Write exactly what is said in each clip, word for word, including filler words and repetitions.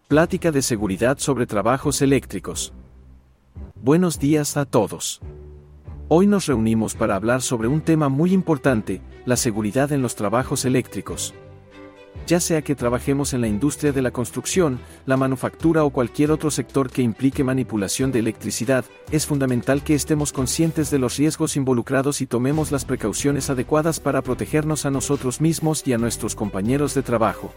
Plática de seguridad sobre trabajos eléctricos. Buenos días a todos. Hoy nos reunimos para hablar sobre un tema muy importante, la seguridad en los trabajos eléctricos. Ya sea que trabajemos en la industria de la construcción, la manufactura o cualquier otro sector que implique manipulación de electricidad, es fundamental que estemos conscientes de los riesgos involucrados y tomemos las precauciones adecuadas para protegernos a nosotros mismos y a nuestros compañeros de trabajo.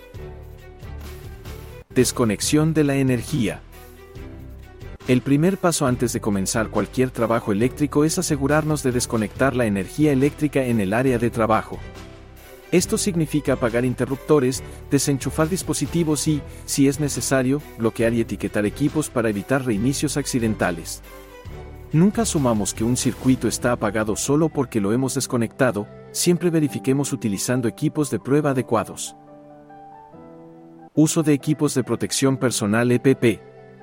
Desconexión de la energía. El primer paso antes de comenzar cualquier trabajo eléctrico es asegurarnos de desconectar la energía eléctrica en el área de trabajo. Esto significa apagar interruptores, desenchufar dispositivos y, si es necesario, bloquear y etiquetar equipos para evitar reinicios accidentales. Nunca asumamos que un circuito está apagado solo porque lo hemos desconectado, siempre verifiquemos utilizando equipos de prueba adecuados. Uso de equipos de protección personal E P P.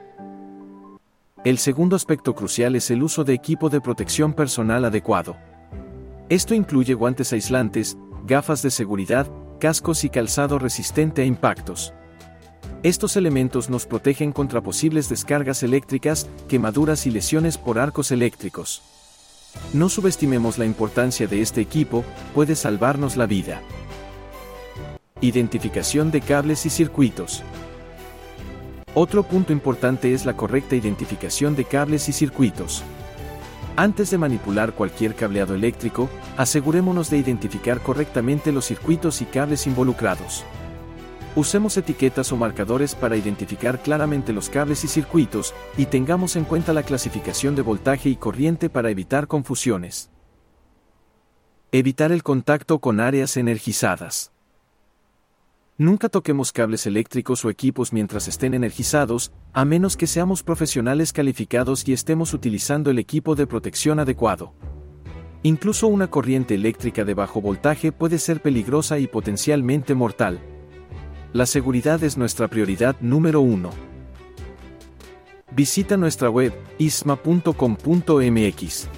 El segundo aspecto crucial es el uso de equipo de protección personal adecuado. Esto incluye guantes aislantes, gafas de seguridad, cascos y calzado resistente a impactos. Estos elementos nos protegen contra posibles descargas eléctricas, quemaduras y lesiones por arcos eléctricos. No subestimemos la importancia de este equipo, puede salvarnos la vida. Identificación de cables y circuitos. Otro punto importante es la correcta identificación de cables y circuitos. Antes de manipular cualquier cableado eléctrico, asegurémonos de identificar correctamente los circuitos y cables involucrados. Usemos etiquetas o marcadores para identificar claramente los cables y circuitos, y tengamos en cuenta la clasificación de voltaje y corriente para evitar confusiones. Evitar el contacto con áreas energizadas. Nunca toquemos cables eléctricos o equipos mientras estén energizados, a menos que seamos profesionales calificados y estemos utilizando el equipo de protección adecuado. Incluso una corriente eléctrica de bajo voltaje puede ser peligrosa y potencialmente mortal. La seguridad es nuestra prioridad número uno. Visita nuestra web, isma punto com punto m x.